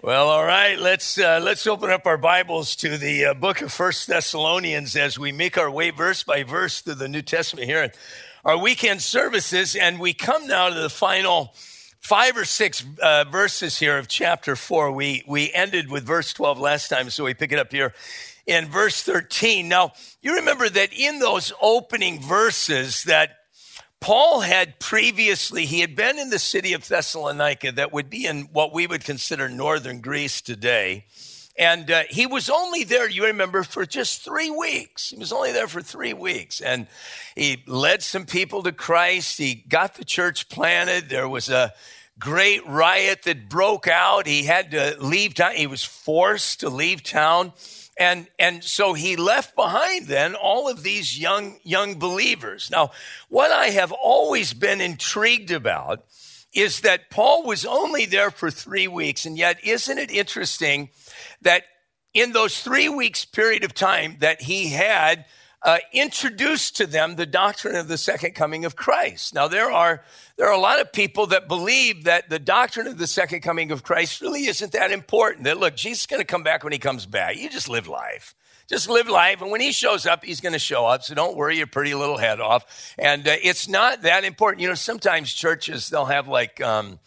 Well, all right, let's open up our Bibles to the book of 1 Thessalonians as we make our way verse by verse through the New Testament here in our weekend services. And we come now to the final 5 or 6 verses here of chapter 4. We ended with verse 12 last time, so we pick it up here in verse 13. Now, you remember that in those opening verses that Paul had previously, he had been in the city of Thessalonica that would be in what we would consider northern Greece today. And he was only there, you remember, for just 3 weeks. He was only there for 3 weeks. And he led some people to Christ. He got the church planted. There was a great riot that broke out. He had to leave town. He was forced to leave town. And so he left behind then all of these young believers. Now, what I have always been intrigued about is that Paul was only there for 3 weeks. And yet, isn't it interesting that in those 3 weeks period of time that he had introduced to them the doctrine of the second coming of Christ. Now, there are a lot of people that believe that the doctrine of the second coming of Christ really isn't that important. That, look, Jesus is going to come back when he comes back. You just live life. Just live life. And when he shows up, he's going to show up. So don't worry your pretty little head off. And it's not that important. You know, sometimes churches, they'll have like,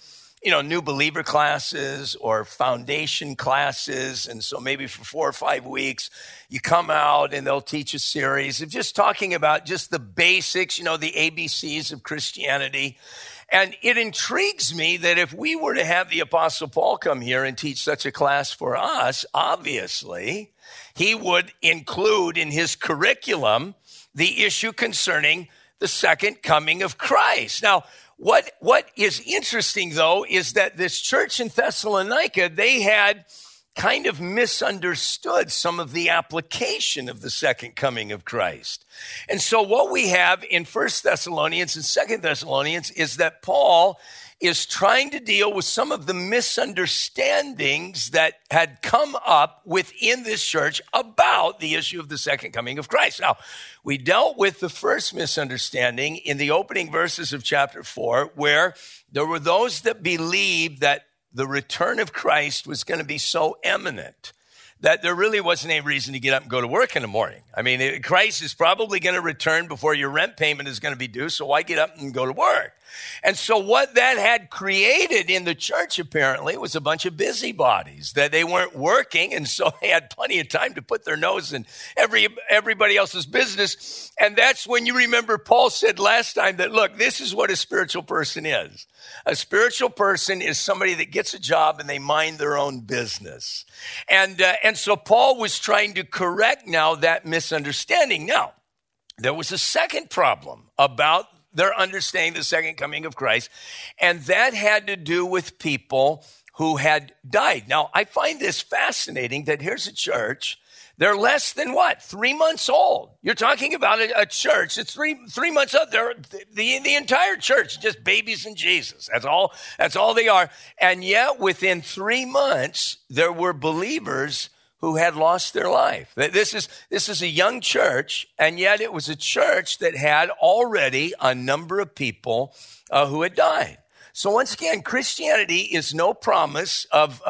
new believer classes or foundation classes. And so maybe for 4 or 5 weeks, you come out and they'll teach a series of just talking about just the basics, the ABCs of Christianity. And it intrigues me that if we were to have the Apostle Paul come here and teach such a class for us, obviously, he would include in his curriculum the issue concerning the second coming of Christ. Now, what is interesting, though, is that this church in Thessalonica, they had kind of misunderstood some of the application of the second coming of Christ. And so what we have in 1 Thessalonians and 2 Thessalonians is that Paul is trying to deal with some of the misunderstandings that had come up within this church about the issue of the second coming of Christ. Now, we dealt with the first misunderstanding in the opening verses of chapter 4, where there were those that believed that the return of Christ was going to be so imminent that there really wasn't any reason to get up and go to work in the morning. I mean, Christ is probably going to return before your rent payment is going to be due, so why get up and go to work? And so what that had created in the church, apparently, was a bunch of busybodies, that they weren't working, and so they had plenty of time to put their nose in everybody else's business. And that's when you remember Paul said last time that, look, this is what a spiritual person is. A spiritual person is somebody that gets a job and they mind their own business. And so Paul was trying to correct now that misunderstanding. Now, there was a second problem about their understanding the second coming of Christ, and that had to do with people who had died. Now, I find this fascinating that here's a church. They're less than 3 months old. You're talking about a church that's three months old. They're the entire church, just babies in Jesus. That's all they are. And yet within 3 months, there were believers who had lost their life. This is a young church, and yet it was a church that had already a number of people who had died. So once again, Christianity is no promise of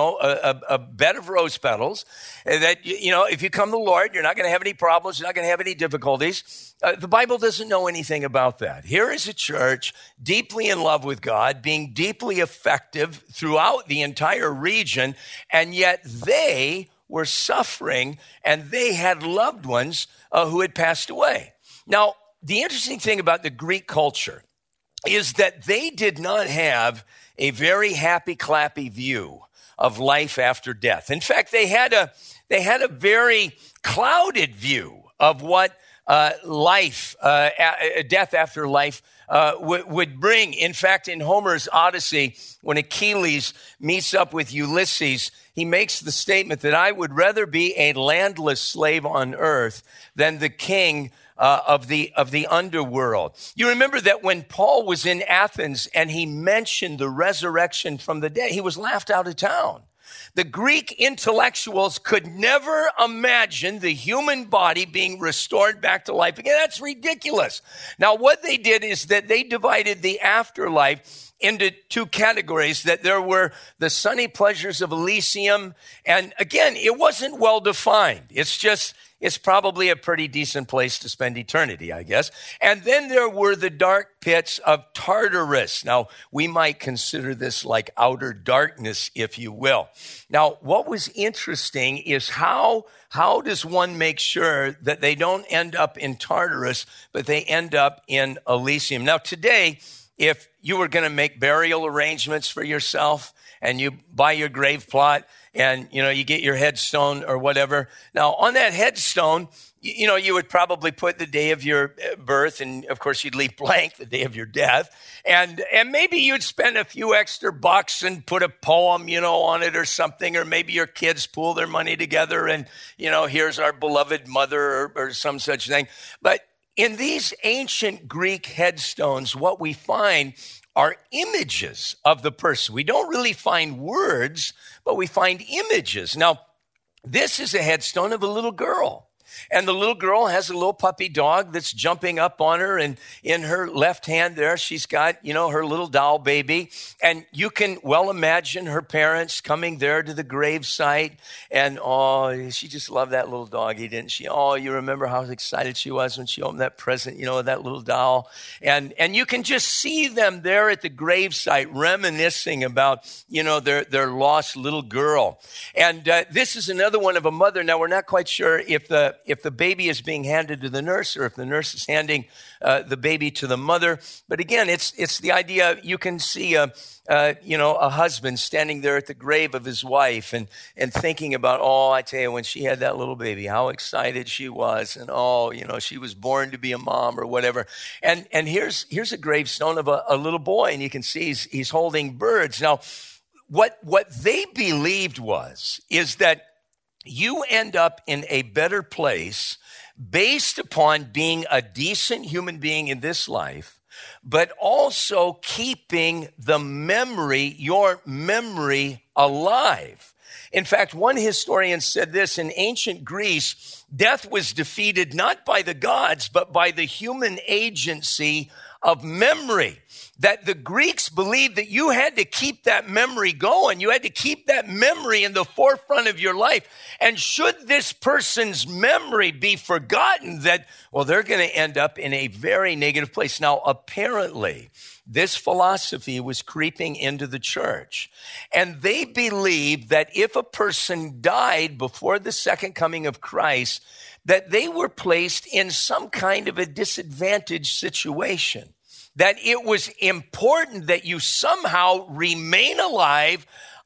a bed of rose petals. That if you come to the Lord, you're not going to have any problems. You're not going to have any difficulties. The Bible doesn't know anything about that. Here is a church deeply in love with God, being deeply effective throughout the entire region, and yet they were suffering, and they had loved ones who had passed away. Now, the interesting thing about the Greek culture is that they did not have a very happy, clappy view of life after death. In fact, they had a very clouded view of what death after life would bring. In fact, in Homer's Odyssey, when Achilles meets up with Ulysses, he makes the statement that I would rather be a landless slave on earth than the king of the underworld. You remember that when Paul was in Athens and he mentioned the resurrection from the dead, he was laughed out of town. The Greek intellectuals could never imagine the human body being restored back to life again. That's ridiculous. Now, what they did is that they divided the afterlife into two categories, that there were the sunny pleasures of Elysium. And again, it wasn't well defined. It's probably a pretty decent place to spend eternity, I guess. And then there were the dark pits of Tartarus. Now, we might consider this like outer darkness, if you will. Now, what was interesting is how does one make sure that they don't end up in Tartarus, but they end up in Elysium? Now, today, if you were going to make burial arrangements for yourself and you buy your grave plot and, you get your headstone or whatever. Now, on that headstone, you would probably put the day of your birth, and of course, you'd leave blank the day of your death. And maybe you'd spend a few extra bucks and put a poem, on it or something, or maybe your kids pool their money together and, here's our beloved mother or some such thing. But in these ancient Greek headstones, what we find are images of the person. We don't really find words, but we find images. Now, this is a headstone of a little girl. And the little girl has a little puppy dog that's jumping up on her. And in her left hand there, she's got, her little doll baby. And you can well imagine her parents coming there to the gravesite. And, she just loved that little doggy, didn't she? Oh, you remember how excited she was when she opened that present, that little doll. And you can just see them there at the gravesite reminiscing about, their lost little girl. And this is another one of a mother. Now, we're not quite sure if the baby is being handed to the nurse or if the nurse is handing the baby to the mother. But again, it's the idea. You can see a husband standing there at the grave of his wife and thinking about, I tell you, when she had that little baby, how excited she was. And, she was born to be a mom or whatever. And here's a gravestone of a little boy, and you can see he's holding birds. Now, what they believed is that you end up in a better place based upon being a decent human being in this life, but also keeping your memory alive. In fact, one historian said this: in ancient Greece, death was defeated not by the gods, but by the human agency of memory. That the Greeks believed that you had to keep that memory going. You had to keep that memory in the forefront of your life. And should this person's memory be forgotten, they're going to end up in a very negative place. Now, apparently, this philosophy was creeping into the church. And they believed that if a person died before the second coming of Christ, that they were placed in some kind of a disadvantaged situation. That it was important that you somehow remain alive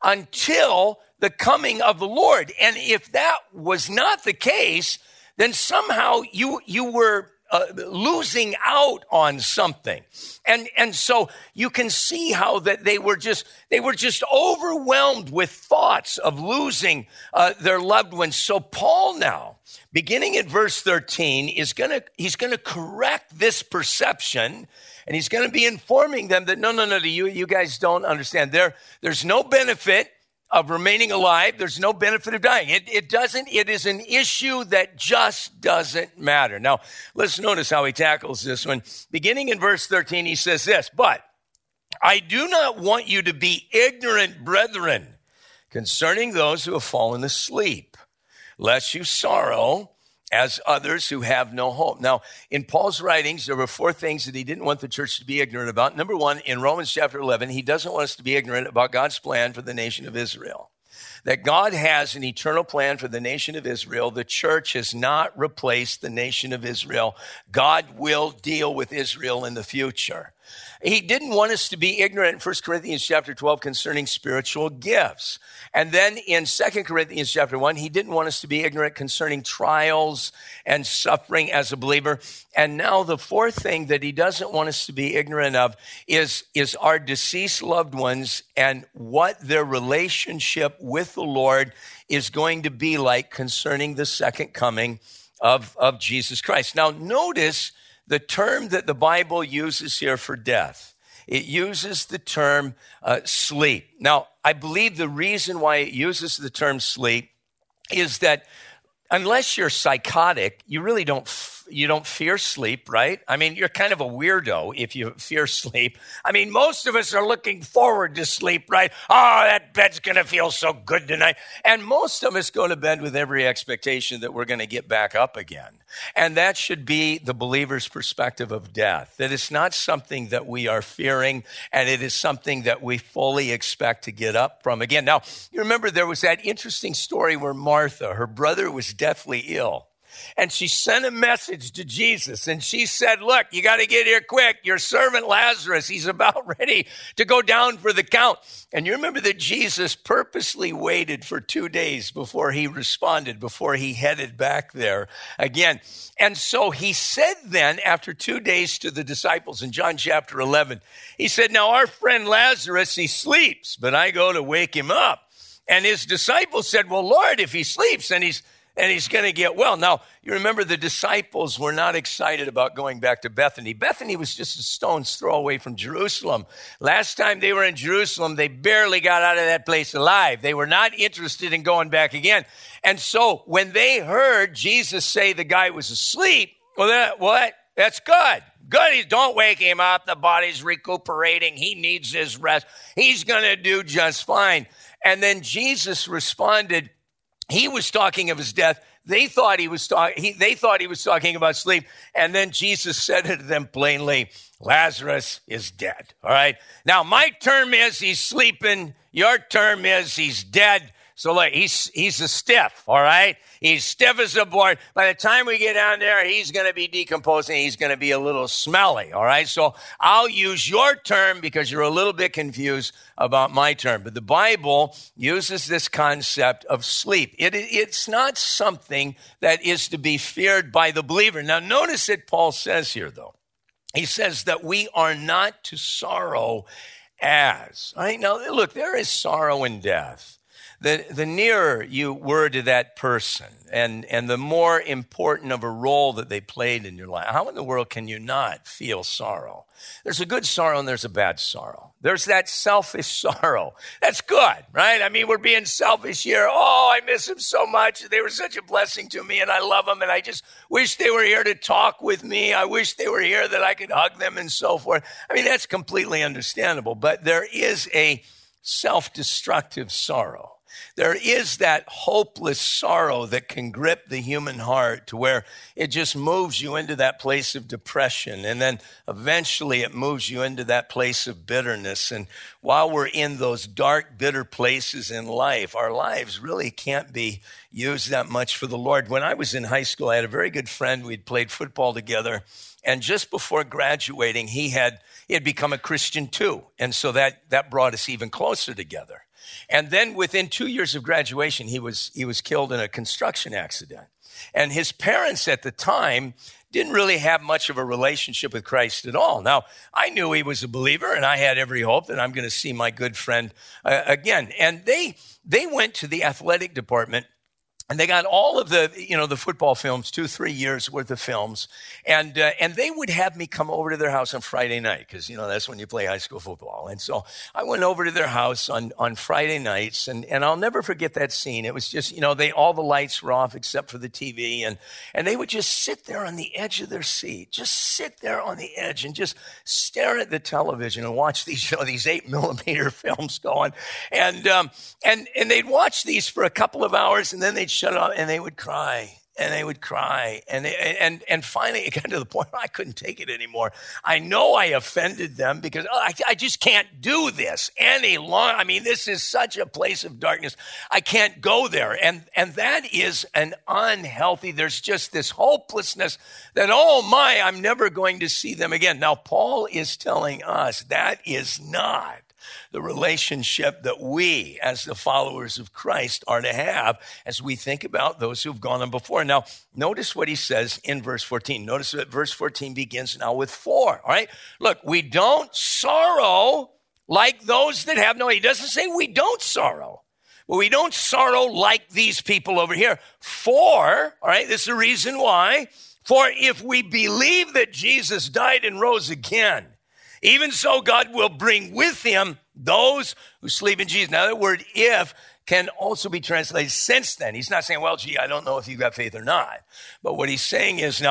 until the coming of the Lord. And if that was not the case, then somehow you were losing out on something. And so you can see how that they were just overwhelmed with thoughts of losing their loved ones. So Paul now, beginning at verse 13, he's going to correct this perception. And he's going to be informing them that, no, you guys don't understand. There's no benefit of remaining alive. There's no benefit of dying. It is an issue that just doesn't matter. Now, let's notice how he tackles this one. Beginning in verse 13, he says this: "But I do not want you to be ignorant, brethren, concerning those who have fallen asleep, lest you sorrow as others who have no hope." Now, in Paul's writings, there were four things that he didn't want the church to be ignorant about. Number one, in Romans chapter 11, he doesn't want us to be ignorant about God's plan for the nation of Israel. That God has an eternal plan for the nation of Israel. The church has not replaced the nation of Israel. God will deal with Israel in the future. He didn't want us to be ignorant in 1 Corinthians chapter 12 concerning spiritual gifts. And then in 2 Corinthians chapter 1, he didn't want us to be ignorant concerning trials and suffering as a believer. And now the fourth thing that he doesn't want us to be ignorant of is our deceased loved ones and what their relationship with the Lord is going to be like concerning the second coming of Jesus Christ. Now notice the term that the Bible uses here for death. It uses the term sleep. Now, I believe the reason why it uses the term sleep is that unless you're psychotic, you really don't don't fear sleep, right? I mean, you're kind of a weirdo if you fear sleep. I mean, most of us are looking forward to sleep, right? Oh, that bed's going to feel so good tonight. And most of us go to bed with every expectation that we're going to get back up again. And that should be the believer's perspective of death, that it's not something that we are fearing, and it is something that we fully expect to get up from again. Now, you remember there was that interesting story where Martha, her brother was deathly ill. And she sent a message to Jesus, and she said, look, you got to get here quick. Your servant Lazarus, he's about ready to go down for the count. And you remember that Jesus purposely waited for 2 days before he responded, before he headed back there again. And so he said then, after 2 days to the disciples in John chapter 11, he said, now our friend Lazarus, he sleeps, but I go to wake him up. And his disciples said, well, Lord, if he sleeps and he's going to get well. Now, you remember the disciples were not excited about going back to Bethany. Bethany was just a stone's throw away from Jerusalem. Last time they were in Jerusalem, they barely got out of that place alive. They were not interested in going back again. And so when they heard Jesus say the guy was asleep, that's good. Good, don't wake him up. The body's recuperating. He needs his rest. He's going to do just fine. And then Jesus responded. He was talking of his death. They thought he was talking about sleep. And then Jesus said to them plainly, Lazarus is dead. All right. Now, my term is he's sleeping. Your term is he's dead. So look, he's a stiff. All right. He's stiff as a board. By the time we get down there, he's going to be decomposing. He's going to be a little smelly. All right. So I'll use your term because you're a little bit confused about my term. But the Bible uses this concept of sleep. It's not something that is to be feared by the believer. Now, notice that Paul says here, though. He says that we are not to sorrow as. All right. Now, look, there is sorrow in death. The nearer you were to that person and the more important of a role that they played in your life, how in the world can you not feel sorrow? There's a good sorrow and there's a bad sorrow. There's that selfish sorrow. That's good, right? I mean, we're being selfish here. Oh, I miss them so much. They were such a blessing to me and I love them and I just wish they were here to talk with me. I wish they were here that I could hug them and so forth. I mean, that's completely understandable, but there is a self-destructive sorrow. There is that hopeless sorrow that can grip the human heart to where it just moves you into that place of depression. And then eventually it moves you into that place of bitterness. And while we're in those dark, bitter places in life, our lives really can't be used that much for the Lord. When I was in high school, I had a very good friend. We'd played football together. And just before graduating, he had become a Christian too. And so that brought us even closer together. And then within 2 years of graduation, he was killed in a construction accident. And his parents at the time didn't really have much of a relationship with Christ at all. Now, I knew he was a believer, and I had every hope that I'm going to see my good friend again. And they went to the athletic department, and they got all of the football films, 2-3 years worth of films. And they would have me come over to their house on Friday night because, that's when you play high school football. And so I went over to their house on Friday nights and I'll never forget that scene. It was just, all the lights were off except for the TV. And they would just sit there on the edge of their seat, just sit there on the edge and just stare at the television and watch these 8mm films going. And they'd watch these for a couple of hours and then they'd shut it off and they would cry and they would cry. And finally it got to the point where I couldn't take it anymore. I know I offended them because I just can't do this any longer. I mean, this is such a place of darkness. I can't go there. And that is an unhealthy, there's just this hopelessness that, oh my, I'm never going to see them again. Now, Paul is telling us that is not the relationship that we, as the followers of Christ, are to have as we think about those who've gone on before. Now, notice what he says in verse 14. Notice that verse 14 begins now with for, all right? Look, we don't sorrow like those that have no. He doesn't say we don't sorrow. Well, we don't sorrow like these people over here. For, all right, this is the reason why. For if we believe that Jesus died and rose again, even so, God will bring with him those who sleep in Jesus. Now, the word if can also be translated since then. He's not saying, well, gee, I don't know if you've got faith or not. But what he's saying is now,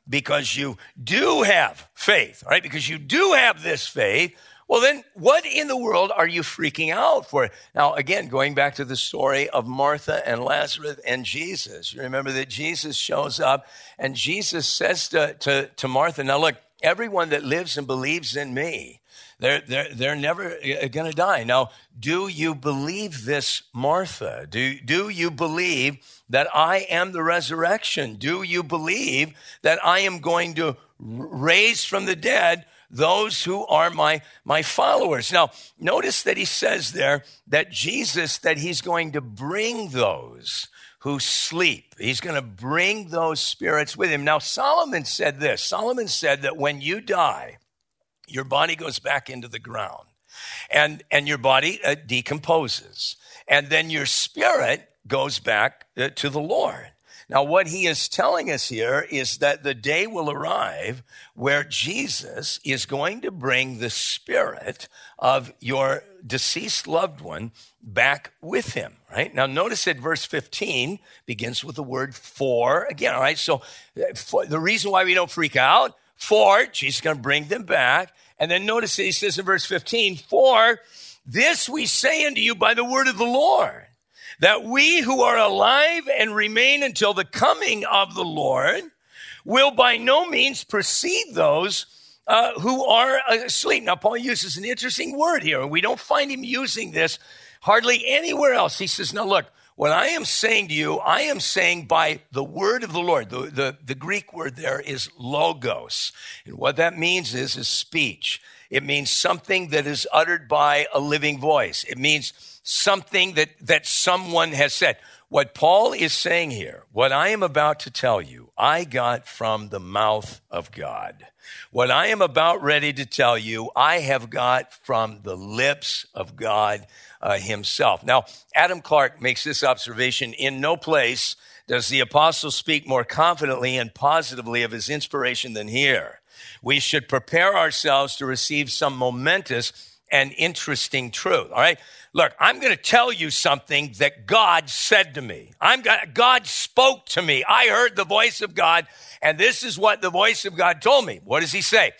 because you do have faith, all right? Because you do have this faith, well, then what in the world are you freaking out for? Now, again, going back to the story of Martha and Lazarus and Jesus, you remember that Jesus shows up and Jesus says to Martha, now look, everyone that lives and believes in me, they're never going to die. Now, do you believe this, Martha? Do you believe that I am the resurrection? Do you believe that I am going to raise from the dead those who are my followers? Now, notice that he says there that Jesus, that he's going to bring those who sleep. He's going to bring those spirits with him. Now, Solomon said this. Solomon said that when you die, your body goes back into the ground and your body decomposes. And then your spirit goes back to the Lord. Now, what he is telling us here is that the day will arrive where Jesus is going to bring the spirit of your deceased loved one back with him, right? Now, notice that verse 15 begins with the word for again, all right? So the reason why we don't freak out, for Jesus is going to bring them back. And then notice that he says in verse 15, for this we say unto you by the word of the Lord, that we who are alive and remain until the coming of the Lord will by no means precede those who are asleep. Now, Paul uses an interesting word here, and we don't find him using this hardly anywhere else. He says, now look, what I am saying to you, I am saying by the word of the Lord. The Greek word there is logos. And what that means is speech. It means something that is uttered by a living voice. It means something that someone has said. What Paul is saying here, what I am about to tell you, I got from the mouth of God. What I am about ready to tell you, I have got from the lips of God himself. Now, Adam Clarke makes this observation: in no place does the apostle speak more confidently and positively of his inspiration than here. We should prepare ourselves to receive some momentous and interesting truth. All right. Look, I'm going to tell you something that God said to me. God spoke to me. I heard the voice of God, and this is what the voice of God told me. What does he say?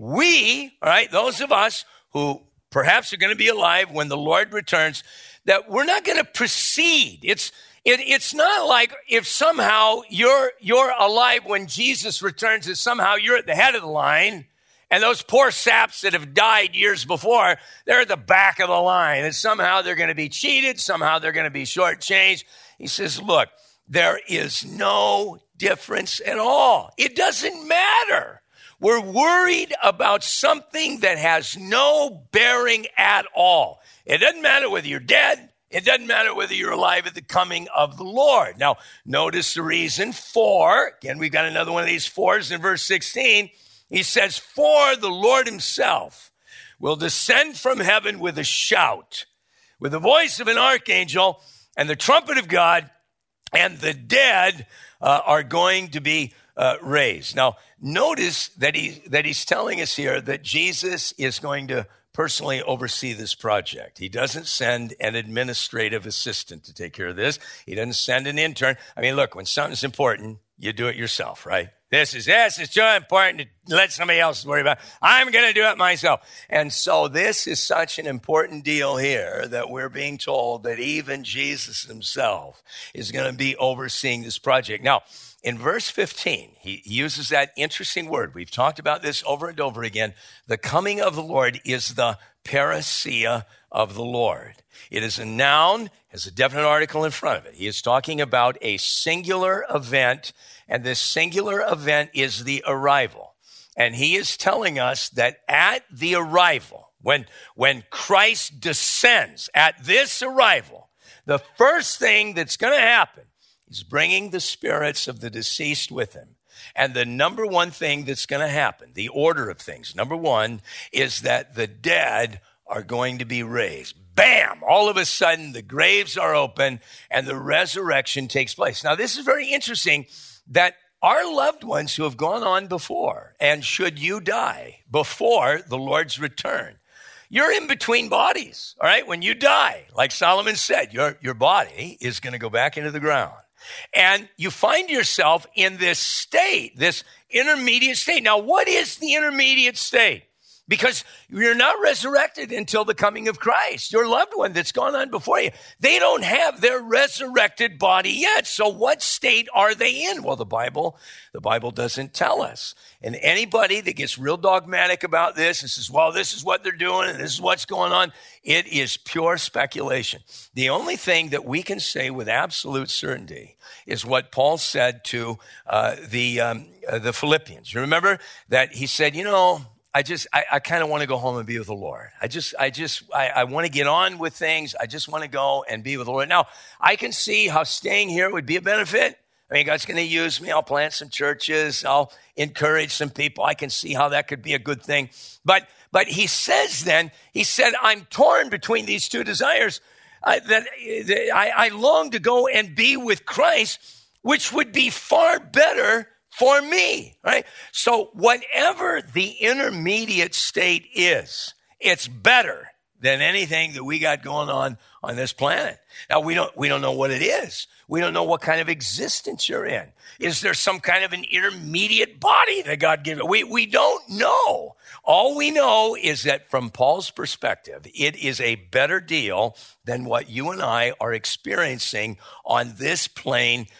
We, all right, those of us who perhaps are going to be alive when the Lord returns, that we're not going to precede. It's not like if somehow you're alive when Jesus returns, that somehow you're at the head of the line, and those poor saps that have died years before, they're at the back of the line, and somehow they're going to be cheated, somehow they're going to be shortchanged. He says, look, there is no difference at all. It doesn't matter. We're worried about something that has no bearing at all. It doesn't matter whether you're dead. It doesn't matter whether you're alive at the coming of the Lord. Now, notice the reason for. Again, we've got another one of these fours in verse 16. He says, for the Lord himself will descend from heaven with a shout, with the voice of an archangel and the trumpet of God, and the dead are going to be raised. Now, notice that he's telling us here that Jesus is going to personally oversee this project. He doesn't send an administrative assistant to take care of this. He doesn't send an intern. I mean, look, when something's important, you do it yourself, right? This is too important to let somebody else worry about it. I'm going to do it myself. And so this is such an important deal here that we're being told that even Jesus himself is going to be overseeing this project. Now, in verse 15, he uses that interesting word. We've talked about this over and over again. The coming of the Lord is the parousia of the Lord. It is a noun, has a definite article in front of it. He is talking about a singular event, and this singular event is the arrival. And he is telling us that at the arrival, when Christ descends, at this arrival, the first thing that's going to happen is bringing the spirits of the deceased with him. And the number one thing that's going to happen, the order of things, number one, is that the dead are going to be raised. Bam! All of a sudden, the graves are open and the resurrection takes place. Now, this is very interesting that our loved ones who have gone on before, and should you die before the Lord's return, you're in between bodies, all right? When you die, like Solomon said, your body is going to go back into the ground. And you find yourself in this state, this intermediate state. Now, what is the intermediate state? Because you're not resurrected until the coming of Christ. Your loved one that's gone on before you, they don't have their resurrected body yet. So what state are they in? Well, the Bible doesn't tell us. And anybody that gets real dogmatic about this and says, well, this is what they're doing and this is what's going on, it is pure speculation. The only thing that we can say with absolute certainty is what Paul said to the Philippians. You remember that he said, I kind of want to go home and be with the Lord. I want to get on with things. I just want to go and be with the Lord. Now, I can see how staying here would be a benefit. I mean, God's going to use me. I'll plant some churches. I'll encourage some people. I can see how that could be a good thing. But he said, I'm torn between these two desires. I long to go and be with Christ, which would be far better for me, right? So whatever the intermediate state is, it's better than anything that we got going on this planet. Now, we don't know what it is. We don't know what kind of existence you're in. Is there some kind of an intermediate body that God gave? We don't know. All we know is that from Paul's perspective, it is a better deal than what you and I are experiencing on this plane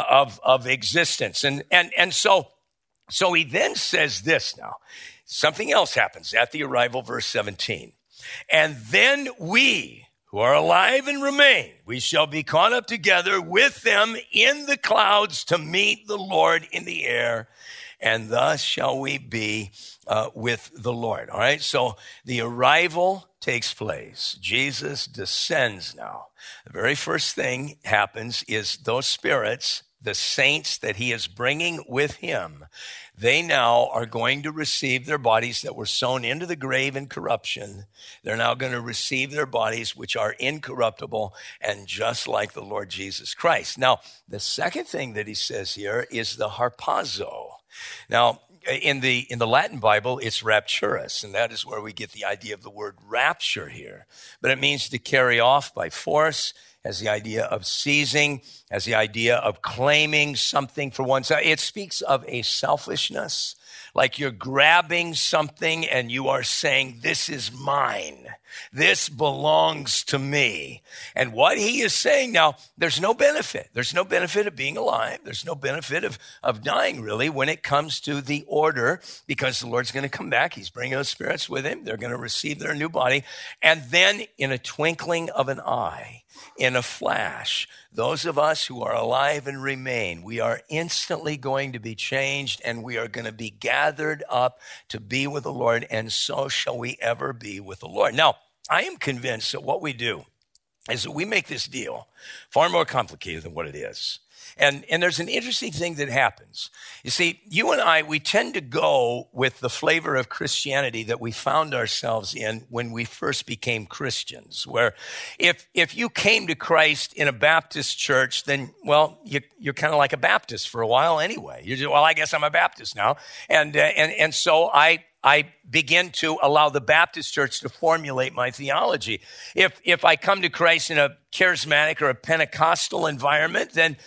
of existence. And so he then says this now. Something else happens at the arrival, verse 17. And then we who are alive and remain, we shall be caught up together with them in the clouds to meet the Lord in the air, and thus shall we be with the Lord. All right, so the arrival takes place. Jesus descends now. The very first thing happens is those spirits, the saints that he is bringing with him, they now are going to receive their bodies that were sown into the grave in corruption. They're now going to receive their bodies which are incorruptible and just like the Lord Jesus Christ. Now, the second thing that he says here is the harpazo. Now, in the Latin Bible, it's rapturus, and that is where we get the idea of the word rapture here. But it means to carry off by force, has the idea of seizing, has the idea of claiming something for oneself. It speaks of a selfishness, like you're grabbing something and you are saying, this is mine. This belongs to me. And what he is saying now, there's no benefit. There's no benefit of being alive. There's no benefit of dying, really, when it comes to the order, because the Lord's going to come back. He's bringing those spirits with him. They're going to receive their new body. And then in a twinkling of an eye, in a flash, those of us who are alive and remain, we are instantly going to be changed, and we are going to be gathered up to be with the Lord, and so shall we ever be with the Lord. Now, I am convinced that what we do is that we make this deal far more complicated than what it is. And there's an interesting thing that happens. You see, you and I, we tend to go with the flavor of Christianity that we found ourselves in when we first became Christians, where if you came to Christ in a Baptist church, then, well, you're kind of like a Baptist for a while anyway. You're just, well, I guess I'm a Baptist now. And so I begin to allow the Baptist church to formulate my theology. If I come to Christ in a charismatic or a Pentecostal environment, then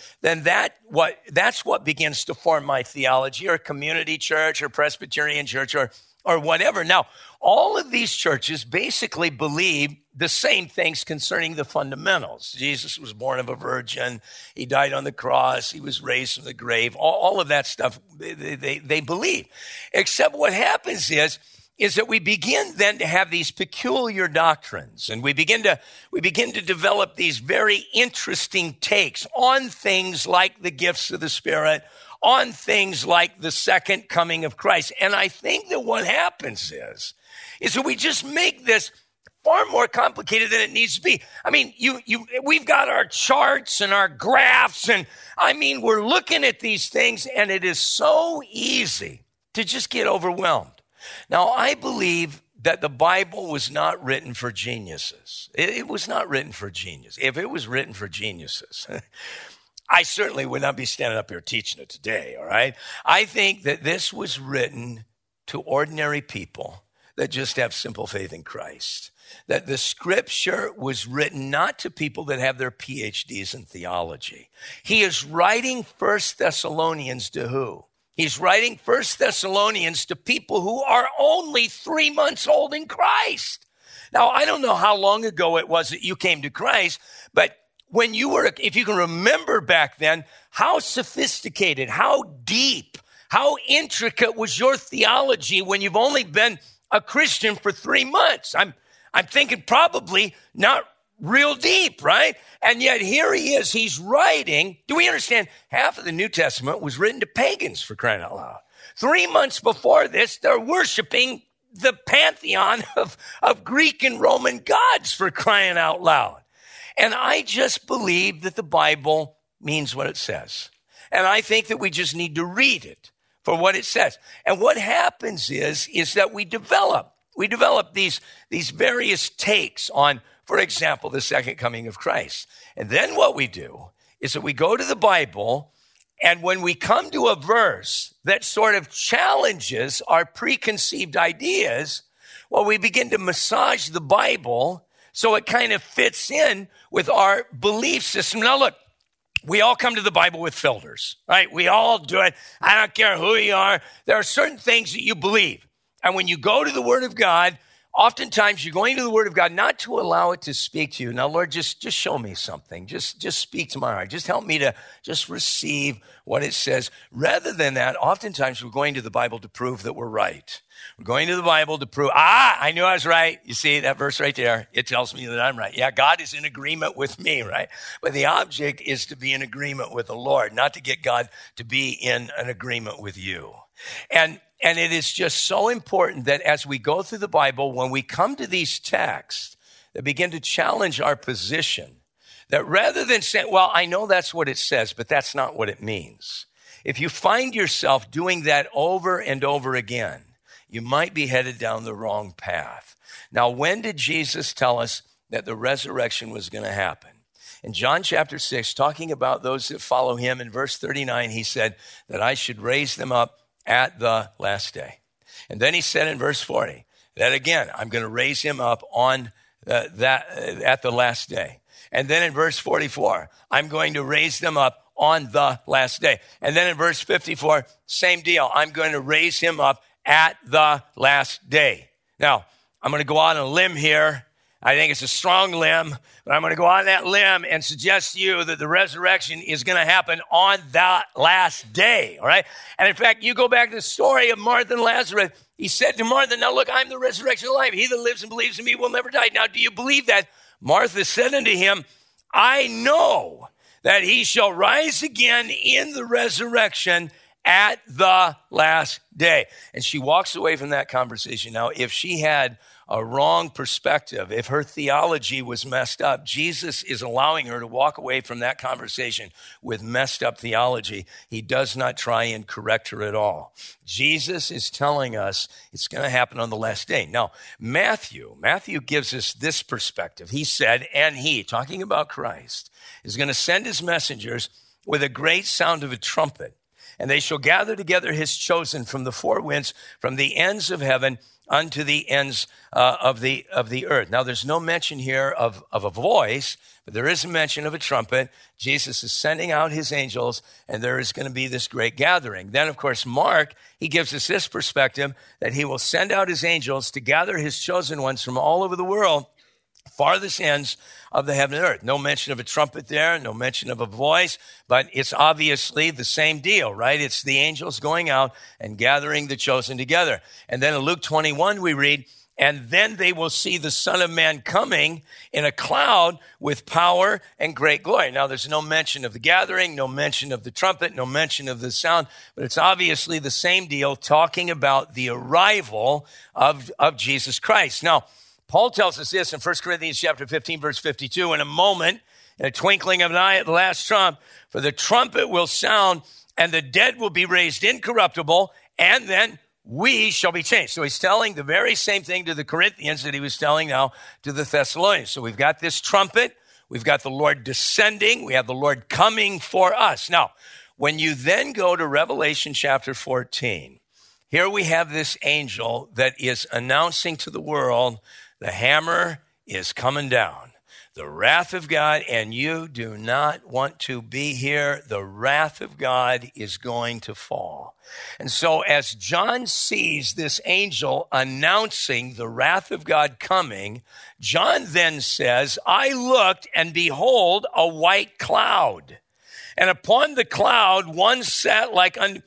that's what begins to form my theology, or a community church or Presbyterian church or whatever. Now, all of these churches basically believe the same things concerning the fundamentals. Jesus was born of a virgin. He died on the cross. He was raised from the grave. All of that stuff they believe. Except what happens is that we begin then to have these peculiar doctrines, and we begin to develop these very interesting takes on things like the gifts of the Spirit, on things like the second coming of Christ. And I think that what happens is that we just make this far more complicated than it needs to be. I mean, we've got our charts and our graphs, and I mean, we're looking at these things, and it is so easy to just get overwhelmed. Now, I believe that the Bible was not written for geniuses. It was not written for genius. If it was written for geniuses, I certainly would not be standing up here teaching it today, all right? I think that this was written to ordinary people that just have simple faith in Christ. that the scripture was written not to people that have their PhDs in theology. He is writing 1 Thessalonians to who? He's writing 1 Thessalonians to people who are only 3 months old in Christ. Now, I don't know how long ago it was that you came to Christ, but when you were, if you can remember back then, how sophisticated, how deep, how intricate was your theology when you've only been a Christian for 3 months? I'm thinking probably not real deep, right? And yet here he is, he's writing. Do we understand? Half of the New Testament was written to pagans, for crying out loud. 3 months before this, they're worshiping the pantheon of Greek and Roman gods, for crying out loud. And I just believe that the Bible means what it says. And I think that we just need to read it for what it says. And what happens is that we develop these various takes on, for example, the second coming of Christ. And then what we do is that we go to the Bible, and when we come to a verse that sort of challenges our preconceived ideas, well, we begin to massage the Bible so it kind of fits in with our belief system. Now, look, we all come to the Bible with filters, right? We all do it. I don't care who you are. There are certain things that you believe. And when you go to the Word of God, oftentimes you're going to the Word of God not to allow it to speak to you. Now, Lord, just show me something. Just speak to my heart. Just help me to just receive what it says. Rather than that, oftentimes we're going to the Bible to prove that we're right. We're going to the Bible to prove, I knew I was right. You see that verse right there? It tells me that I'm right. Yeah, God is in agreement with me, right? But the object is to be in agreement with the Lord, not to get God to be in an agreement with you. And it is just so important that as we go through the Bible, when we come to these texts that begin to challenge our position, that rather than saying, well, I know that's what it says, but that's not what it means. If you find yourself doing that over and over again, you might be headed down the wrong path. Now, when did Jesus tell us that the resurrection was going to happen? In John chapter 6, talking about those that follow him, in verse 39, he said that I should raise them up at the last day. And then he said in verse 40 that again, I'm going to raise him up on at the last day. And then in verse 44, I'm going to raise them up on the last day. And then in verse 54, same deal. I'm going to raise him up at the last day. Now, I'm going to go out on a limb here. I think it's a strong limb, but I'm going to go on that limb and suggest to you that the resurrection is going to happen on that last day, all right? And in fact, you go back to the story of Martha and Lazarus. He said to Martha, now look, I'm the resurrection and life. He that lives and believes in me will never die. Now, do you believe that? Martha said unto him, I know that he shall rise again in the resurrection at the last day. And she walks away from that conversation. Now, if she had a wrong perspective, if her theology was messed up, Jesus is allowing her to walk away from that conversation with messed up theology. He does not try and correct her at all. Jesus is telling us it's going to happen on the last day. Now, Matthew gives us this perspective. He said, and he, talking about Christ, is going to send his messengers with a great sound of a trumpet, and they shall gather together his chosen from the four winds, from the ends of heaven unto the ends of the earth. Now, there's no mention here of a voice, but there is a mention of a trumpet. Jesus is sending out his angels, and there is going to be this great gathering. Then, of course, Mark, he gives us this perspective that he will send out his angels to gather his chosen ones from all over the world, farthest ends of the heaven and earth. No mention of a trumpet there, no mention of a voice, but it's obviously the same deal, right? It's the angels going out and gathering the chosen together. And then in Luke 21, we read, and then they will see the Son of Man coming in a cloud with power and great glory. Now, there's no mention of the gathering, no mention of the trumpet, no mention of the sound, but it's obviously the same deal, talking about the arrival of Jesus Christ. Now, Paul tells us this in 1 Corinthians chapter 15, verse 52, in a moment, in a twinkling of an eye at the last trump, for the trumpet will sound and the dead will be raised incorruptible, and then we shall be changed. So he's telling the very same thing to the Corinthians that he was telling now to the Thessalonians. So we've got this trumpet, we've got the Lord descending, we have the Lord coming for us. Now, when you then go to Revelation chapter 14, here we have this angel that is announcing to the world The hammer is coming down. The wrath of God, and you do not want to be here. The wrath of God is going to fall. And so as John sees this angel announcing the wrath of God coming, John then says, I looked, and behold, a white cloud. And upon the cloud, one sat like unto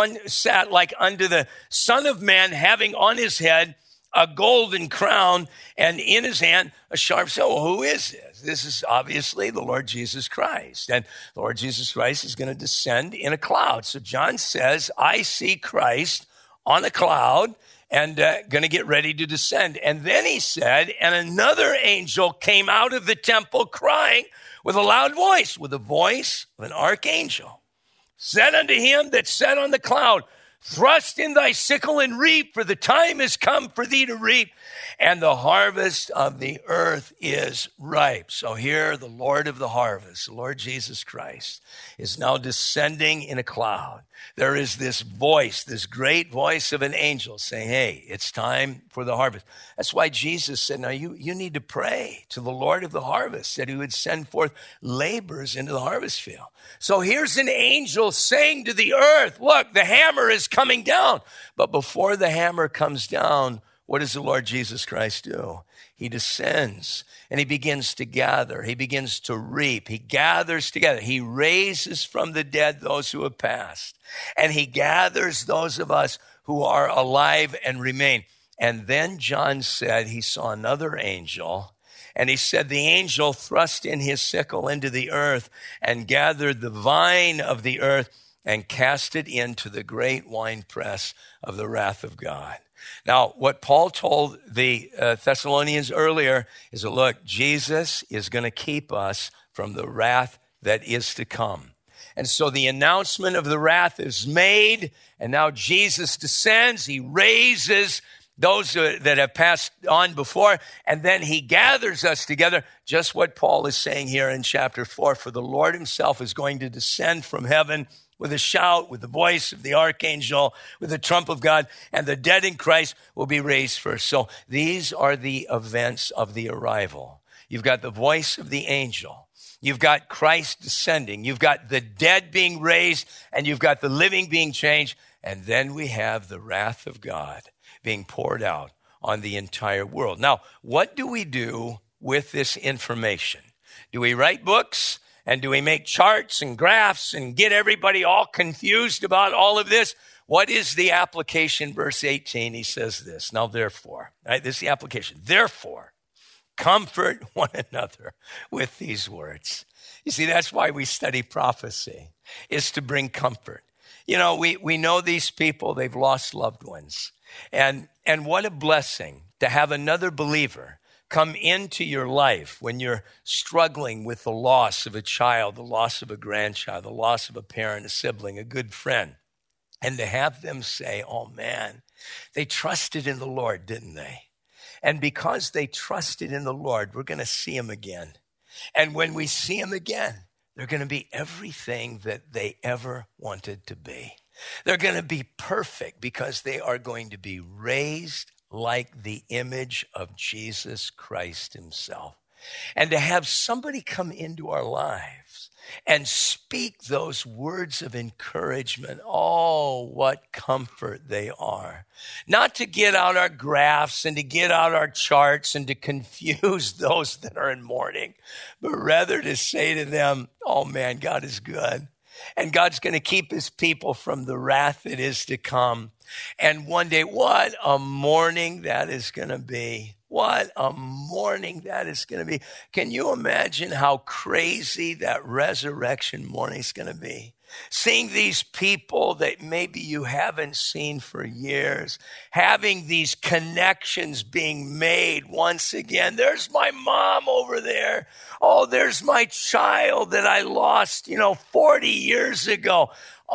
the Son of Man, having on his head a golden crown, and in his hand a sharp sword. Well, who is this? This is obviously the Lord Jesus Christ. And the Lord Jesus Christ is going to descend in a cloud. So John says, I see Christ on a cloud and going to get ready to descend. And then he said, and another angel came out of the temple crying with a loud voice, with the voice of an archangel, said unto him that sat on the cloud, thrust in thy sickle and reap, for the time is come for thee to reap, and the harvest of the earth is ripe. So here the Lord of the harvest, the Lord Jesus Christ, is now descending in a cloud. There is this voice, this great voice of an angel saying, hey, it's time for the harvest. That's why Jesus said, now you need to pray to the Lord of the harvest, that he would send forth laborers into the harvest field. So here's an angel saying to the earth, look, the hammer is coming down. But before the hammer comes down, what does the Lord Jesus Christ do? He descends and he begins to gather. He begins to reap. He gathers together. He raises from the dead those who have passed. And he gathers those of us who are alive and remain. And then John said he saw another angel. And he said the angel thrust in his sickle into the earth and gathered the vine of the earth and cast it into the great winepress of the wrath of God. Now, what Paul told the Thessalonians earlier is that, look, Jesus is going to keep us from the wrath that is to come. And so the announcement of the wrath is made, and now Jesus descends. He raises those that have passed on before, and then he gathers us together, just what Paul is saying here in chapter 4. For the Lord himself is going to descend from heaven with a shout, with the voice of the archangel, with the trump of God, and the dead in Christ will be raised first. So these are the events of the arrival. You've got the voice of the angel. You've got Christ descending. You've got the dead being raised, and you've got the living being changed. And then we have the wrath of God being poured out on the entire world. Now, what do we do with this information? Do we write books? And do we make charts and graphs and get everybody all confused about all of this? What is the application? Verse 18, he says this. Now, therefore, right? This is the application. Therefore, comfort one another with these words. You see, that's why we study prophecy, is to bring comfort. You know, we know these people, they've lost loved ones. And what a blessing to have another believer come into your life when you're struggling with the loss of a child, the loss of a grandchild, the loss of a parent, a sibling, a good friend, and to have them say, oh man, they trusted in the Lord, didn't they? And because they trusted in the Lord, we're going to see him again. And when we see him again, they're going to be everything that they ever wanted to be. They're going to be perfect because they are going to be raised like the image of Jesus Christ himself. And to have somebody come into our lives and speak those words of encouragement, oh, what comfort they are. Not to get out our graphs and to get out our charts and to confuse those that are in mourning, but rather to say to them, oh man, God is good. And God's going to keep his people from the wrath that is to come. And one day, what a morning that is going to be. What a morning that is going to be. Can you imagine how crazy that resurrection morning is going to be? Seeing these people that maybe you haven't seen for years, having these connections being made once again. There's my mom over there. Oh, there's my child that I lost, 40 years ago.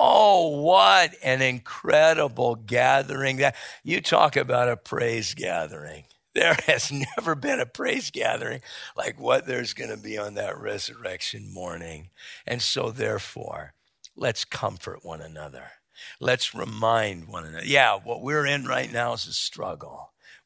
Oh, what an incredible gathering. That you talk about a praise gathering. There has never been a praise gathering like what there's going to be on that resurrection morning. And so therefore, let's comfort one another. Let's remind one another. Yeah, what we're in right now is a struggle.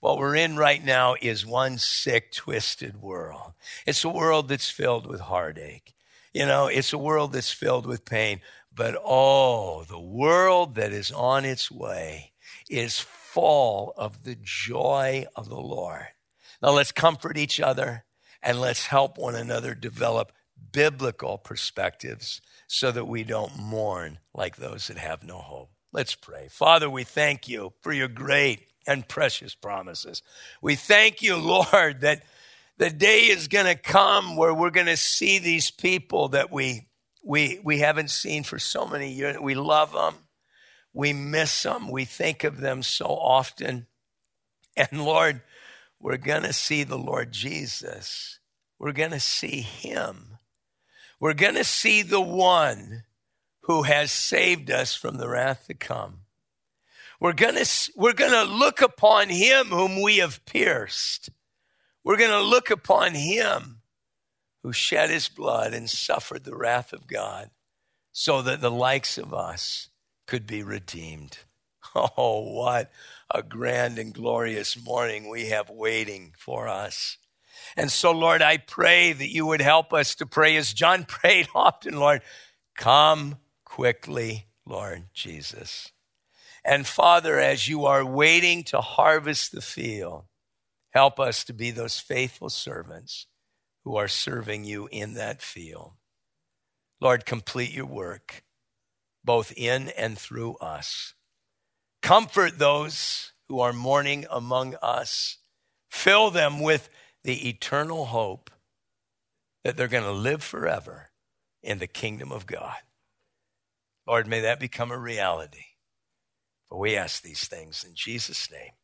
What we're in right now is one sick, twisted world. It's a world that's filled with heartache. It's a world that's filled with pain. But the world that is on its way is full of the joy of the Lord. Now let's comfort each other and let's help one another develop biblical perspectives so that we don't mourn like those that have no hope. Let's pray. Father, we thank you for your great and precious promises. We thank you, Lord, that the day is going to come where we're going to see these people that we haven't seen for so many years. We love them. We miss them. We think of them so often. And Lord, we're going to see the Lord Jesus. We're going to see him. We're going to see the one who has saved us from the wrath to come. We're going to look upon him whom we have pierced. We're going to look upon him who shed his blood and suffered the wrath of God so that the likes of us could be redeemed. Oh, what a grand and glorious morning we have waiting for us. And so, Lord, I pray that you would help us to pray as John prayed often, Lord, come quickly, Lord Jesus. And Father, as you are waiting to harvest the field, help us to be those faithful servants who are serving you in that field. Lord, complete your work, both in and through us. Comfort those who are mourning among us. Fill them with the eternal hope that they're going to live forever in the kingdom of God. Lord, may that become a reality. For we ask these things in Jesus' name.